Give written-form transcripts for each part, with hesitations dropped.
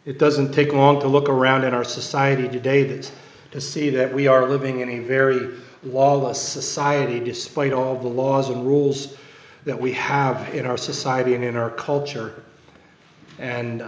It doesn't take long to look around in our society today to see that we are living in a very lawless society, despite all the laws and rules that we have in our society and in our culture. And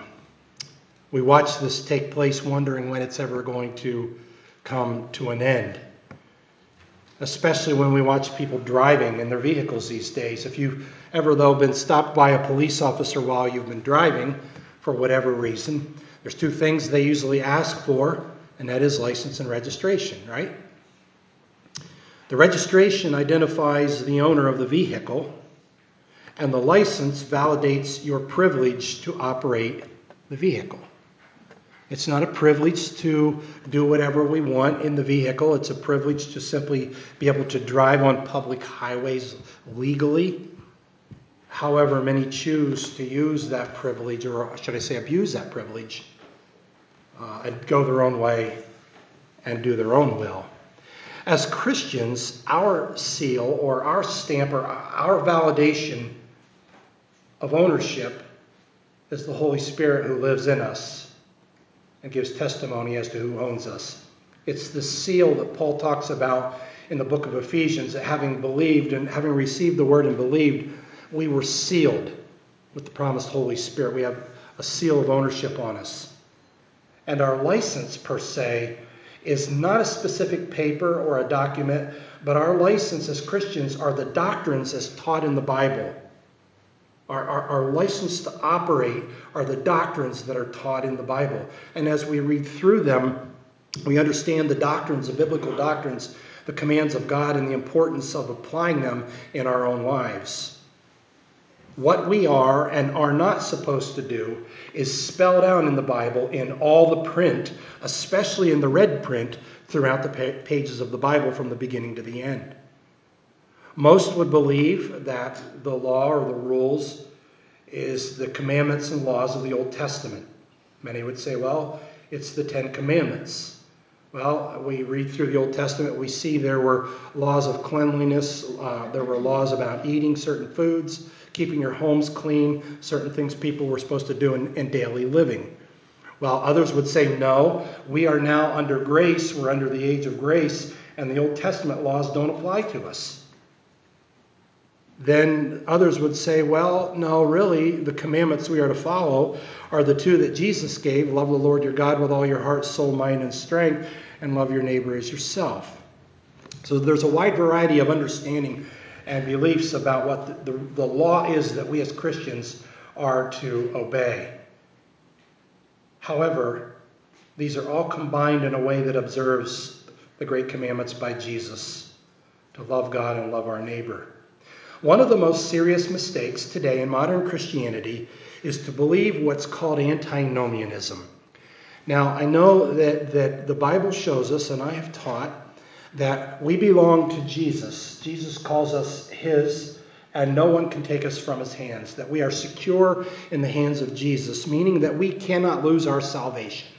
we watch this take place wondering when it's ever going to come to an end. Especially when we watch people driving in their vehicles these days. If you've ever, though, been stopped by a police officer while you've been driving, for whatever reason, there's two things they usually ask for, and that is license and registration, right? The registration identifies the owner of the vehicle, and the license validates your privilege to operate the vehicle. It's not a privilege to do whatever we want in the vehicle. It's a privilege to simply be able to drive on public highways legally. However, many choose to use that privilege, or should I say abuse that privilege, and go their own way and do their own will. As Christians, our seal or our stamp or our validation of ownership is the Holy Spirit who lives in us and gives testimony as to who owns us. It's the seal that Paul talks about in the book of Ephesians, that having believed and having received the word and believed, we were sealed with the promised Holy Spirit. We have a seal of ownership on us. And our license, per se, is not a specific paper or a document, but our license as Christians are the doctrines as taught in the Bible. Our license to operate are the doctrines that are taught in the Bible. And as we read through them, we understand the doctrines, the biblical doctrines, the commands of God, and the importance of applying them in our own lives. What we are and are not supposed to do is spelled out in the Bible in all the print, especially in the red print, throughout the pages of the Bible from the beginning to the end. Most would believe that the law or the rules is the commandments and laws of the Old Testament. Many would say, well, it's the Ten Commandments. Well, we read through the Old Testament, we see there were laws of cleanliness, there were laws about eating certain foods, keeping your homes clean, certain things people were supposed to do in daily living. While others would say, no, we are now under grace, we're under the age of grace, and the Old Testament laws don't apply to us. Then others would say, well, no, really, the commandments we are to follow are the two that Jesus gave. Love the Lord your God with all your heart, soul, mind, and strength, and love your neighbor as yourself. So there's a wide variety of understanding and beliefs about what the law is that we as Christians are to obey. However, these are all combined in a way that observes the great commandments by Jesus, to love God and love our neighbor. One of the most serious mistakes today in modern Christianity is to believe what's called antinomianism. Now, I know that the Bible shows us, and I have taught, that we belong to Jesus. Jesus calls us his, and no one can take us from his hands. That we are secure in the hands of Jesus, meaning that we cannot lose our salvation.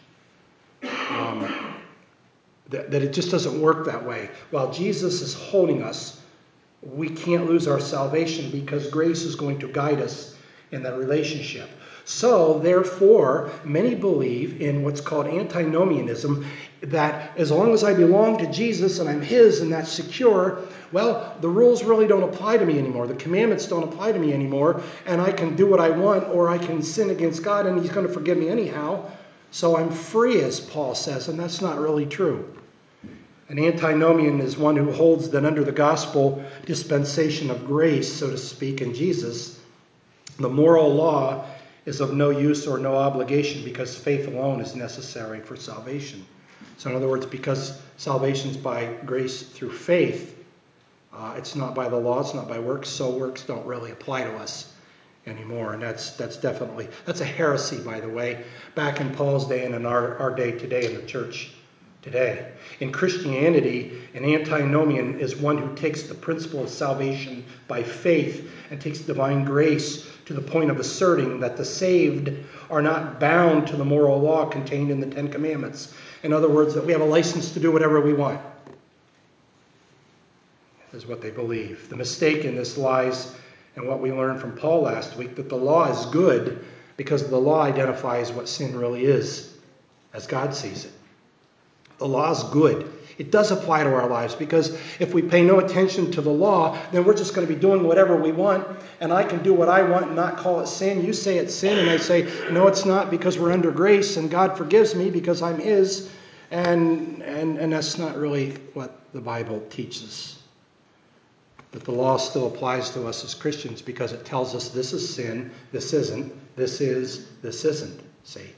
That it just doesn't work that way. While Jesus is holding us, we can't lose our salvation because grace is going to guide us in that relationship. So, therefore, many believe in what's called antinomianism, that as long as I belong to Jesus and I'm his and that's secure, well, the rules really don't apply to me anymore. The commandments don't apply to me anymore, and I can do what I want, or I can sin against God and he's going to forgive me anyhow. So I'm free, as Paul says, and that's not really true. An antinomian is one who holds that under the gospel dispensation of grace, so to speak, in Jesus, the moral law is of no use or no obligation because faith alone is necessary for salvation. So in other words, because salvation is by grace through faith, it's not by the law, it's not by works, so works don't really apply to us anymore. And that's a heresy, by the way, back in Paul's day and in our day today in the church today. In Christianity, an antinomian is one who takes the principle of salvation by faith and takes divine grace to the point of asserting that the saved are not bound to the moral law contained in the Ten Commandments. In other words, that we have a license to do whatever we want. Is what they believe. The mistake in this lies in what we learned from Paul last week, that the law is good, because the law identifies what sin really is as God sees it. The law is good. It does apply to our lives, because if we pay no attention to the law, then we're just going to be doing whatever we want, and I can do what I want and not call it sin. You say it's sin, and I say, no, it's not, because we're under grace, and God forgives me because I'm His, and that's not really what the Bible teaches. That the law still applies to us as Christians, because it tells us this is sin, this isn't, this is, this isn't. See?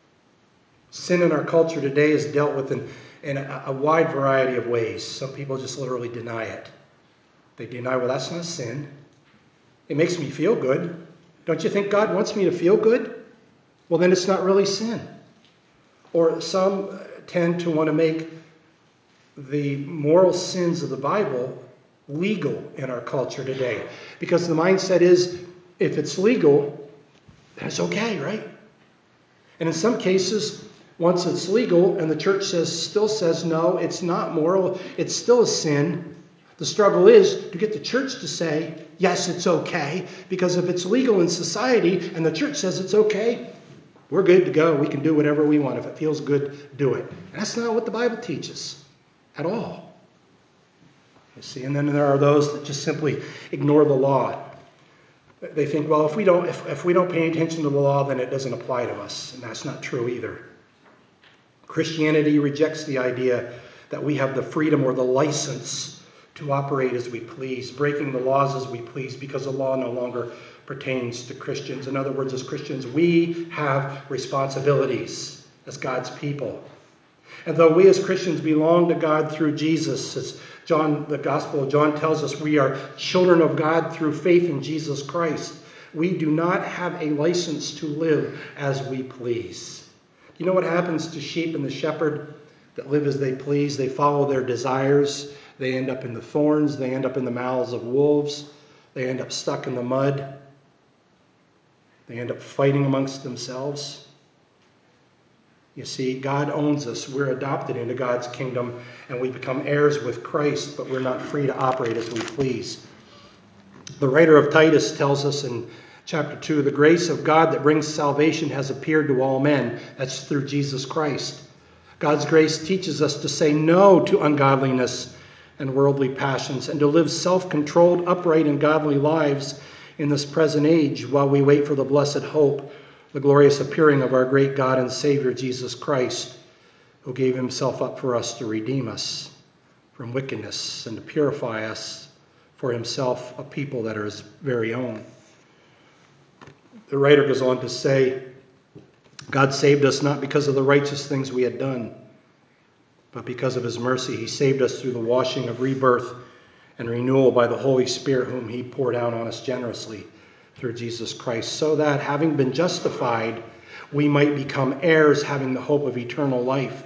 Sin in our culture today is dealt with in a wide variety of ways. Some people just literally deny it. They deny, well, that's not sin. It makes me feel good. Don't you think God wants me to feel good? Well, then it's not really sin. Or some tend to want to make the moral sins of the Bible legal in our culture today. Because the mindset is, if it's legal, then it's okay, right? And in some cases, once it's legal and the church still says, no, it's not moral, it's still a sin, the struggle is to get the church to say, yes, it's okay. Because if it's legal in society and the church says it's okay, we're good to go. We can do whatever we want. If it feels good, do it. And that's not what the Bible teaches at all. You see, and then there are those that just simply ignore the law. They think, well, if we don't pay attention to the law, then it doesn't apply to us. And that's not true either. Christianity rejects the idea that we have the freedom or the license to operate as we please, breaking the laws as we please, because the law no longer pertains to Christians. In other words, as Christians, we have responsibilities as God's people. And though we as Christians belong to God through Jesus, as the Gospel of John tells us, we are children of God through faith in Jesus Christ. We do not have a license to live as we please. You know what happens to sheep and the shepherd that live as they please? They follow their desires. They end up in the thorns. They end up in the mouths of wolves. They end up stuck in the mud. They end up fighting amongst themselves. You see, God owns us. We're adopted into God's kingdom, and we become heirs with Christ, but we're not free to operate as we please. The writer of Titus tells us in chapter 2, the grace of God that brings salvation has appeared to all men. That's through Jesus Christ. God's grace teaches us to say no to ungodliness and worldly passions, and to live self-controlled, upright, and godly lives in this present age while we wait for the blessed hope, the glorious appearing of our great God and Savior, Jesus Christ, who gave himself up for us to redeem us from wickedness and to purify us for himself, a people that are his very own. The writer goes on to say, God saved us not because of the righteous things we had done, but because of his mercy. He saved us through the washing of rebirth and renewal by the Holy Spirit, whom he poured out on us generously through Jesus Christ, so that, having been justified, we might become heirs, having the hope of eternal life.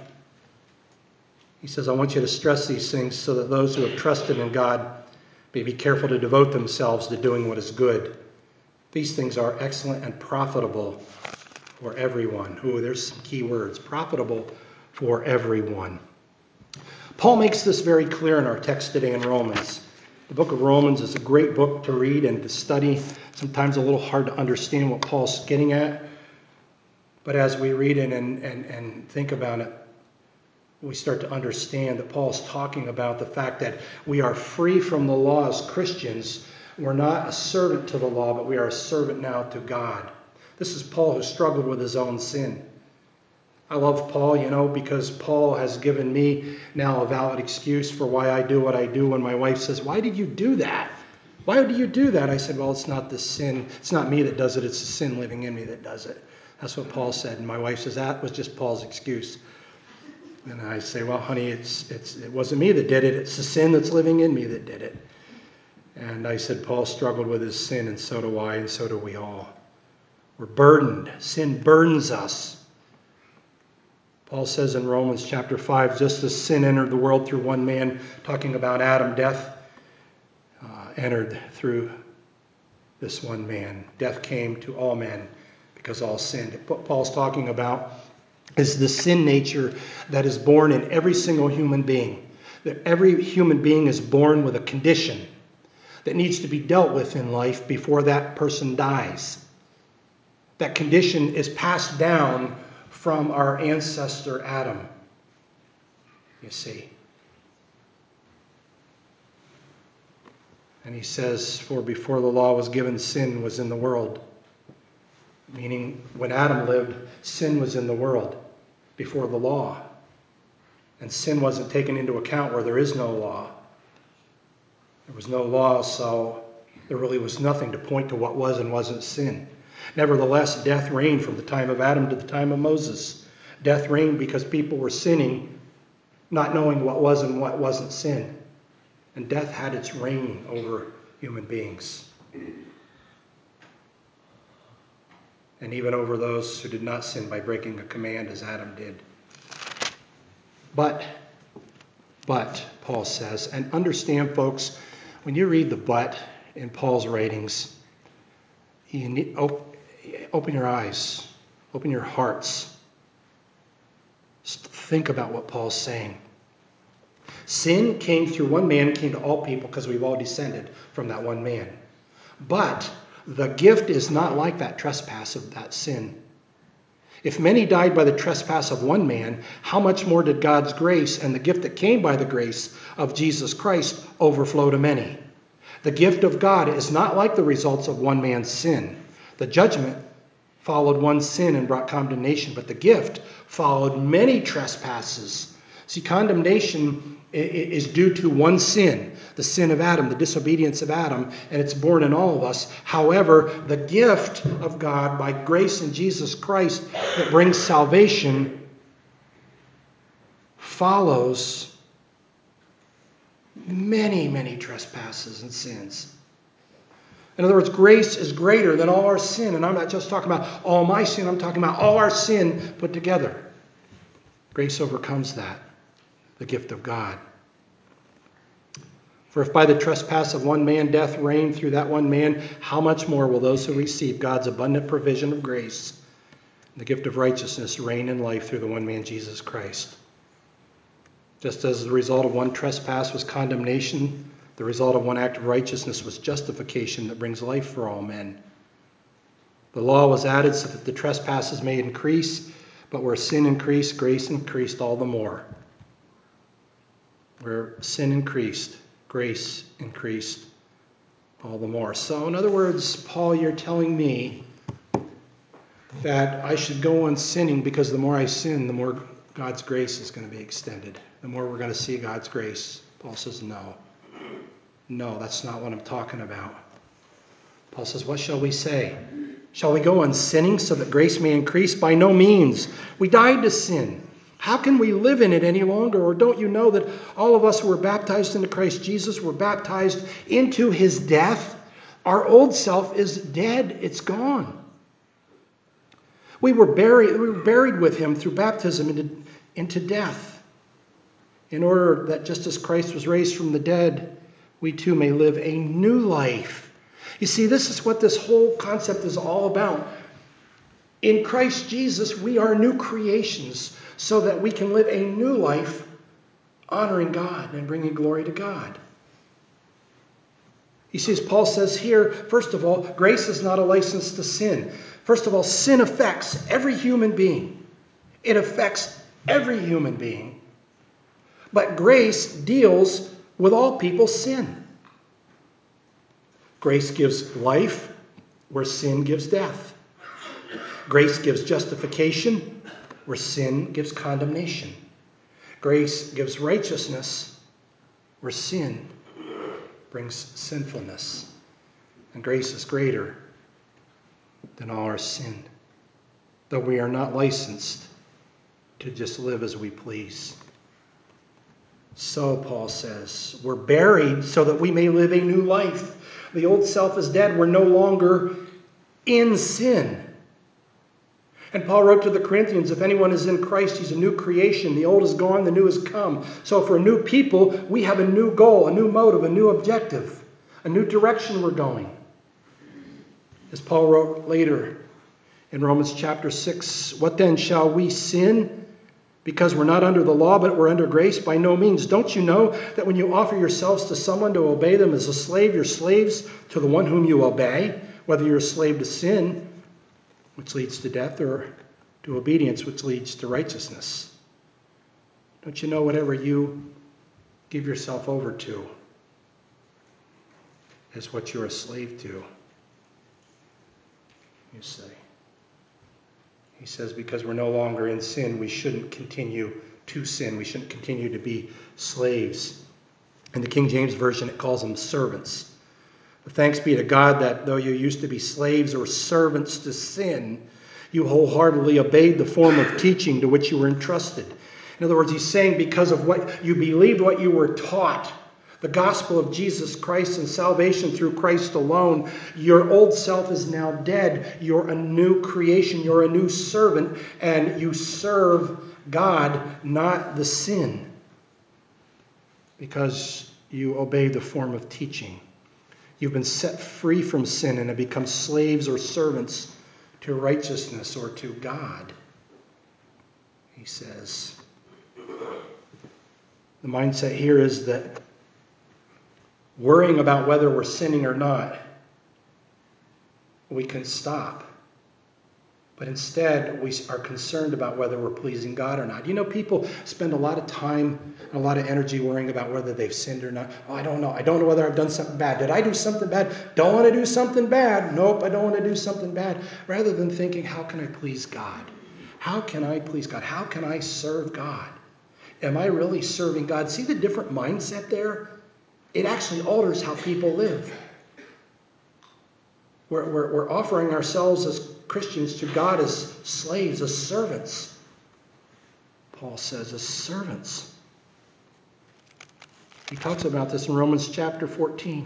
He says, I want you to stress these things so that those who have trusted in God may be careful to devote themselves to doing what is good. These things are excellent and profitable for everyone. There's some key words. Profitable for everyone. Paul makes this very clear in our text today in Romans. The book of Romans is a great book to read and to study. Sometimes a little hard to understand what Paul's getting at. But as we read it and think about it, we start to understand that Paul's talking about the fact that we are free from the law as Christians. We're not a servant to the law, but we are a servant now to God. This is Paul who struggled with his own sin. I love Paul, because Paul has given me now a valid excuse for why I do what I do. When my wife says, why did you do that? Why do you do that? I said, well, it's not the sin. It's not me that does it. It's the sin living in me that does it. That's what Paul said. And my wife says, that was just Paul's excuse. And I say, well, honey, it wasn't me that did it. It's the sin that's living in me that did it. And I said, Paul struggled with his sin, and so do I, and so do we all. We're burdened. Sin burdens us. Paul says in Romans chapter 5, just as sin entered the world through one man, talking about Adam, death entered through this one man. Death came to all men because all sinned. What Paul's talking about is the sin nature that is born in every single human being. That every human being is born with a condition that needs to be dealt with in life before that person dies. That condition is passed down from our ancestor Adam, you see. And he says, for before the law was given, sin was in the world. Meaning, when Adam lived, sin was in the world before the law. And sin wasn't taken into account where there is no law. There was no law, so there really was nothing to point to what was and wasn't sin. Nevertheless, death reigned from the time of Adam to the time of Moses. Death reigned because people were sinning, not knowing what was and what wasn't sin. And death had its reign over human beings. And even over those who did not sin by breaking a command as Adam did. But, Paul says, and understand, folks, when you read the but in Paul's writings, you need, open your eyes, open your hearts. Just think about what Paul's saying. Sin came through one man, came to all people because we've all descended from that one man. But the gift is not like that trespass of that sin. If many died by the trespass of one man, how much more did God's grace and the gift that came by the grace of Jesus Christ overflow to many? The gift of God is not like the results of one man's sin. The judgment followed one sin and brought condemnation, but the gift followed many trespasses. See, condemnation is due to one sin, the sin of Adam, the disobedience of Adam, and it's born in all of us. However, the gift of God by grace in Jesus Christ that brings salvation follows many, many trespasses and sins. In other words, grace is greater than all our sin. And I'm not just talking about all my sin, I'm talking about all our sin put together. Grace overcomes that, the gift of God. For if by the trespass of one man death reigned through that one man, how much more will those who receive God's abundant provision of grace, the gift of righteousness, reign in life through the one man, Jesus Christ? Just as the result of one trespass was condemnation, the result of one act of righteousness was justification that brings life for all men. The law was added so that the trespasses may increase, but where sin increased, grace increased all the more. Where sin increased, grace increased all the more. So in other words, Paul, you're telling me that I should go on sinning because the more I sin, the more God's grace is going to be extended. The more we're going to see God's grace. Paul says no. No, that's not what I'm talking about. Paul says, what shall we say? Shall we go on sinning so that grace may increase? By no means. We died to sin. How can we live in it any longer? Or don't you know that all of us who were baptized into Christ Jesus were baptized into his death? Our old self is dead. It's gone. We were buried with him through baptism into death, in order that just as Christ was raised from the dead, we too may live a new life. You see, this is what this whole concept is all about. In Christ Jesus, we are new creations so that we can live a new life honoring God and bringing glory to God. You see, as Paul says here, first of all, grace is not a license to sin. First of all, sin affects every human being. It affects every human being. But grace deals with all people's sin. Grace gives life where sin gives death. Grace gives justification where sin gives condemnation. Grace gives righteousness where sin brings sinfulness. And grace is greater than all our sin, though we are not licensed to just live as we please. So, Paul says, we're buried so that we may live a new life. The old self is dead. We're no longer in sin. And Paul wrote to the Corinthians, if anyone is in Christ, he's a new creation. The old is gone, the new has come. So for new people, we have a new goal, a new motive, a new objective, a new direction we're going. As Paul wrote later in Romans chapter 6, what then, shall we sin because we're not under the law, but we're under grace? By no means. Don't you know that when you offer yourselves to someone to obey them as a slave, you're slaves to the one whom you obey, whether you're a slave to sin which leads to death, or to obedience, which leads to righteousness? Don't you know whatever you give yourself over to is what you're a slave to? You say. He says because we're no longer in sin, we shouldn't continue to sin. We shouldn't continue to be slaves. In the King James Version, it calls them servants. But thanks be to God that though you used to be slaves or servants to sin, you wholeheartedly obeyed the form of teaching to which you were entrusted. In other words, he's saying because of what you believed, what you were taught, the gospel of Jesus Christ and salvation through Christ alone, your old self is now dead. You're a new creation. You're a new servant, and you serve God, not the sin, because you obey the form of teaching. You've been set free from sin and have become slaves or servants to righteousness or to God, he says. The mindset here is that worrying about whether we're sinning or not, we can stop. But instead, we are concerned about whether we're pleasing God or not. You know, people spend a lot of time and a lot of energy worrying about whether they've sinned or not. Oh, I don't know. I don't know whether I've done something bad. Did I do something bad? Don't want to do something bad. Nope, I don't want to do something bad. Rather than thinking, how can I please God? How can I please God? How can I serve God? Am I really serving God? See the different mindset there? It actually alters how people live. We're offering ourselves as Christians to God as slaves, as servants. Paul says, as servants. He talks about this in Romans chapter 14.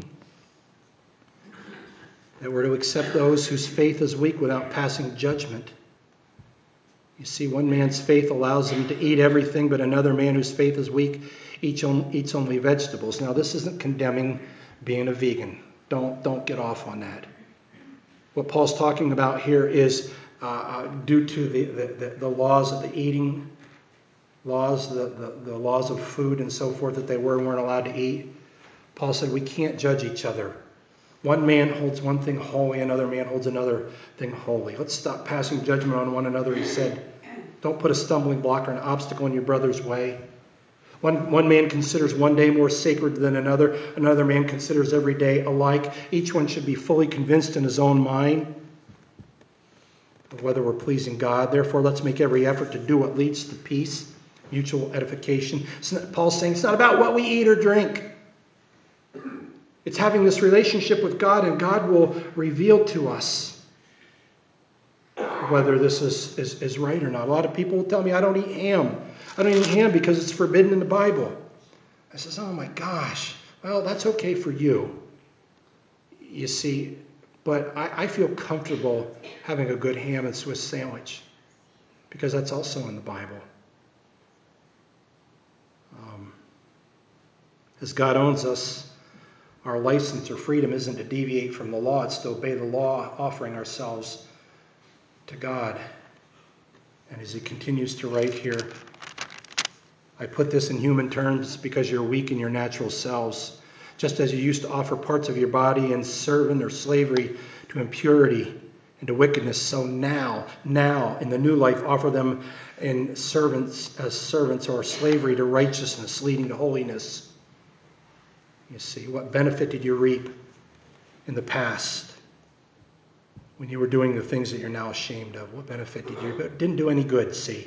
That we're to accept those whose faith is weak without passing judgment. You see, one man's faith allows him to eat everything, but another man whose faith is weak eats only vegetables. Now, this isn't condemning being a vegan. Don't get off on that. What Paul's talking about here is due to the laws of the eating laws, the laws of food and so forth that they weren't allowed to eat. Paul said we can't judge each other. One man holds one thing holy, another man holds another thing holy. Let's stop passing judgment on one another, he said. Don't put a stumbling block or an obstacle in your brother's way. One man considers one day more sacred than another. Another man considers every day alike. Each one should be fully convinced in his own mind of whether we're pleasing God. Therefore, let's make every effort to do what leads to peace, mutual edification. Paul's saying it's not about what we eat or drink. It's having this relationship with God, and God will reveal to us whether this is right or not. A lot of people will tell me, I don't eat ham. I don't eat ham because it's forbidden in the Bible. I says, oh my gosh. Well, that's okay for you. You see, but I feel comfortable having a good ham and Swiss sandwich because that's also in the Bible. As God owns us, our license or freedom isn't to deviate from the law. It's to obey the law, offering ourselves to God. And as he continues to write here, I put this in human terms because you're weak in your natural selves. Just as you used to offer parts of your body in servant or slavery to impurity and to wickedness, so now, in the new life, offer them in servants or slavery to righteousness, leading to holiness. You see, what benefit did you reap in the past when you were doing the things that you're now ashamed of? What benefit did you reap? It didn't do any good, see.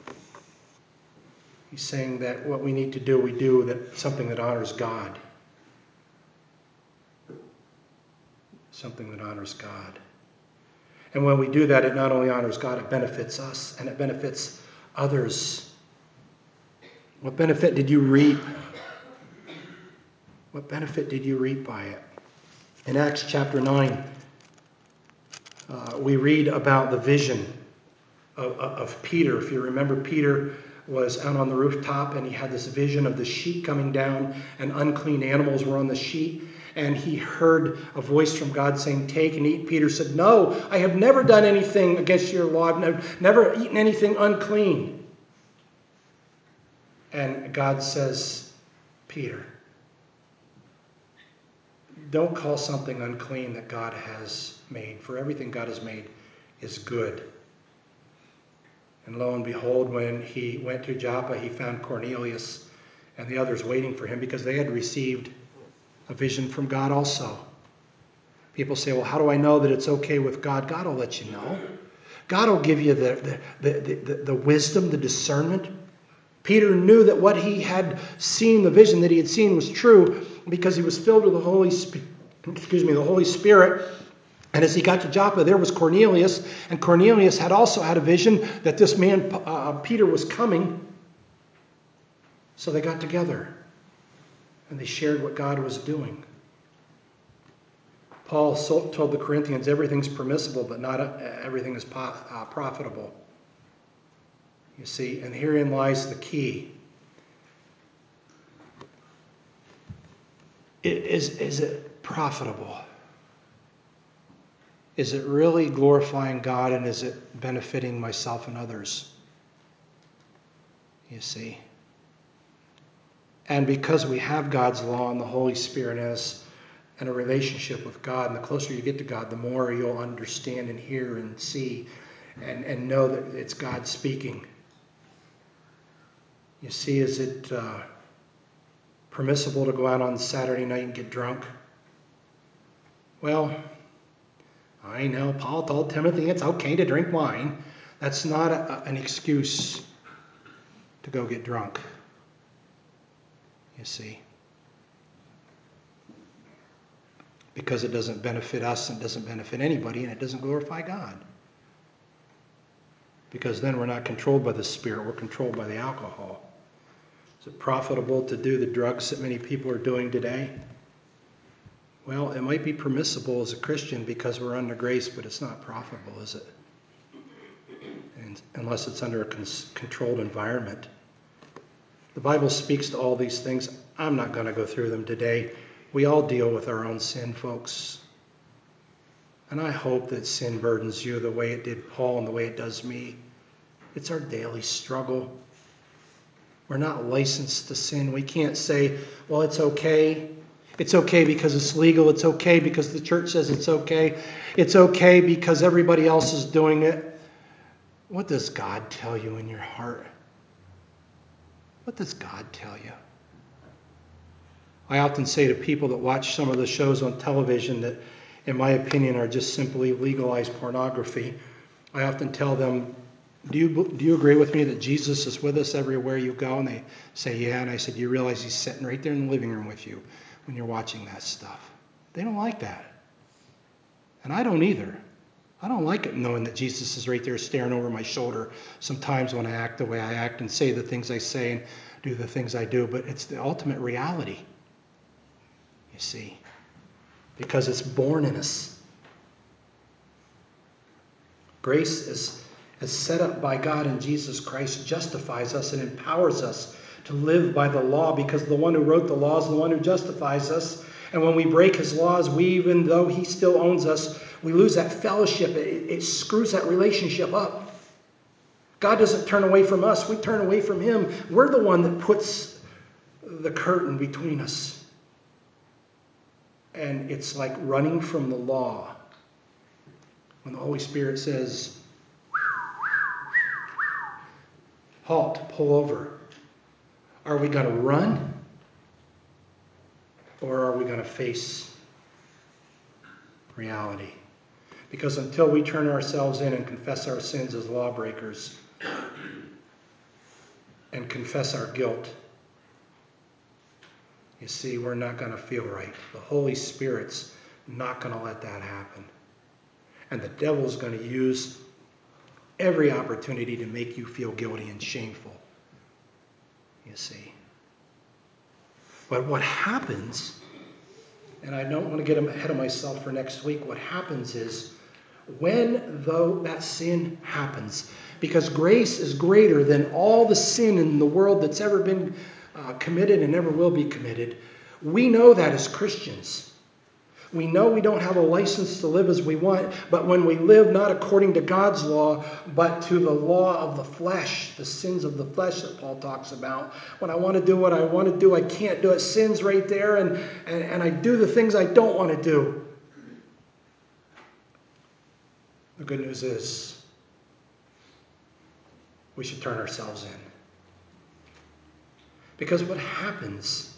He's saying that what we need to do, we do something that honors God. Something that honors God. And when we do that, it not only honors God, it benefits us and it benefits others. What benefit did you reap? What benefit did you reap by it? In Acts chapter 9, we read about the vision of Peter. If you remember, Peter was out on the rooftop and he had this vision of the sheet coming down and unclean animals were on the sheet. And he heard a voice from God saying, take and eat. Peter said, no, I have never done anything against your law. I've never eaten anything unclean. And God says, Peter, don't call something unclean that God has made. For everything God has made is good. And lo and behold, when he went to Joppa, he found Cornelius and the others waiting for him because they had received a vision from God also. People say, well, how do I know that it's okay with God? God will let you know. God will give you the wisdom, the discernment. Peter knew that what he had seen, the vision that he had seen, was true because he was filled with the Holy Spirit. And as he got to Joppa, there was Cornelius, and Cornelius had also had a vision that this man, Peter, was coming. So they got together, and they shared what God was doing. Paul told the Corinthians, everything's permissible, but not everything is profitable. You see, and herein lies the key. Is it profitable? Is it really glorifying God, and is it benefiting myself and others? You see. And because we have God's law and the Holy Spirit and a relationship with God, and the closer you get to God, the more you'll understand and hear and see and know that it's God speaking. You see, is it permissible to go out on Saturday night and get drunk? Well, I know Paul told Timothy it's okay to drink wine. That's not an excuse to go get drunk. You see. Because it doesn't benefit us and doesn't benefit anybody, and it doesn't glorify God. Because then we're not controlled by the Spirit, we're controlled by the alcohol. Is it profitable to do the drugs that many people are doing today? Well, it might be permissible as a Christian because we're under grace, but it's not profitable, is it? And unless it's under a controlled environment. The Bible speaks to all these things. I'm not going to go through them today. We all deal with our own sin, folks. And I hope that sin burdens you the way it did Paul and the way it does me. It's our daily struggle. We're not licensed to sin. We can't say, well, it's okay. It's okay because it's legal. It's okay because the church says it's okay. It's okay because everybody else is doing it. What does God tell you in your heart? What does God tell you? I often say to people that watch some of the shows on television that, in my opinion, are just simply legalized pornography. I often tell them, do you agree with me that Jesus is with us everywhere you go? And they say, yeah. And I said, you realize he's sitting right there in the living room with you when you're watching that stuff? They don't like that. And I don't either. I don't like it knowing that Jesus is right there staring over my shoulder sometimes when I act the way I act and say the things I say and do the things I do. But it's the ultimate reality, you see, because it's born in us. Grace is set up by God in Jesus Christ, justifies us and empowers us to live by the law, because the one who wrote the law is the one who justifies us. And when we break his laws, even though he still owns us, we lose that fellowship. It screws that relationship up. God doesn't turn away from us. We turn away from him. We're the one that puts the curtain between us. And it's like running from the law. When the Holy Spirit says, halt, pull over. Are we going to run? Or are we going to face reality? Because until we turn ourselves in and confess our sins as lawbreakers and confess our guilt, you see, we're not going to feel right. The Holy Spirit's not going to let that happen. And the devil's going to use every opportunity to make you feel guilty and shameful. You see. But what happens, and I don't want to get ahead of myself for next week, what happens is though that sin happens, because grace is greater than all the sin in the world that's ever been committed and ever will be committed, we know that as Christians. We know we don't have a license to live as we want, but when we live not according to God's law, but to the law of the flesh, the sins of the flesh that Paul talks about. When I want to do what I want to do, I can't do it. Sin's right there, and I do the things I don't want to do. The good news is we should turn ourselves in. Because what happens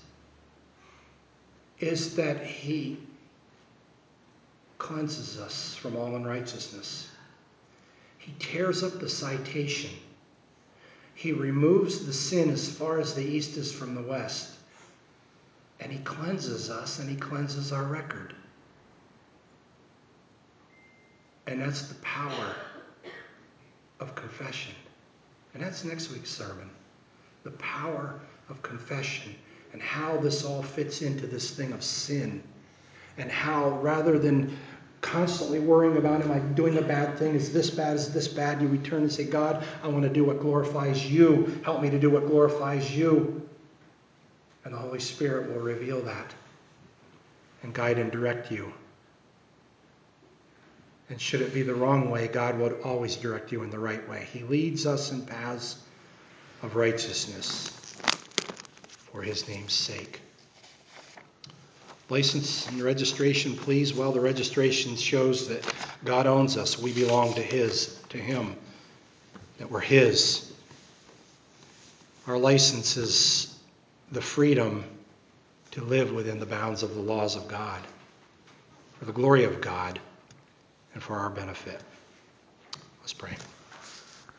is that he cleanses us from all unrighteousness. He tears up the citation. He removes the sin as far as the east is from the west. And he cleanses us, and he cleanses our record. And that's the power of confession. And that's next week's sermon. The power of confession and how this all fits into this thing of sin. And how rather than constantly worrying about, am I doing a bad thing? Is this bad? Is this bad? You return and say, God, I want to do what glorifies you. Help me to do what glorifies you. And the Holy Spirit will reveal that and guide and direct you. And should it be the wrong way, God will always direct you in the right way. He leads us in paths of righteousness for his name's sake. License and registration, please. Well, the registration shows that God owns us. We belong to him, that we're his. Our license is the freedom to live within the bounds of the laws of God, for the glory of God, and for our benefit. Let's pray.